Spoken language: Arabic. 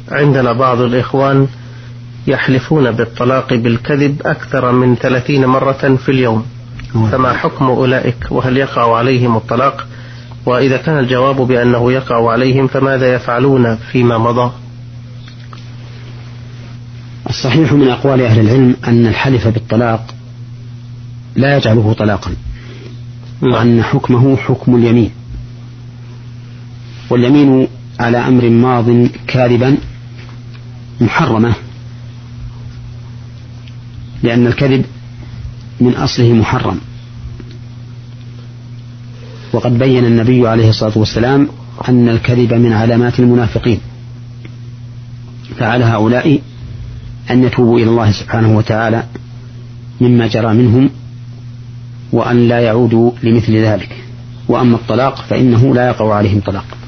عندنا بعض الإخوان يحلفون بالطلاق بالكذب أكثر من 30 مرة في اليوم، فما حكم أولئك؟ وهل يقع عليهم الطلاق؟ وإذا كان الجواب بأنه يقع عليهم فماذا يفعلون فيما مضى؟ الصحيح من أقوال أهل العلم أن الحلف بالطلاق لا يجعله طلاقا، وأن حكمه حكم اليمين، واليمين على أمر ماض كاذبا محرمة، لأن الكذب من أصله محرم. وقد بين النبي عليه الصلاة والسلام أن الكذب من علامات المنافقين، فعلى هؤلاء أن يتوبوا إلى الله سبحانه وتعالى مما جرى منهم، وأن لا يعودوا لمثل ذلك. وأما الطلاق فإنه لا يقع عليهم طلاق.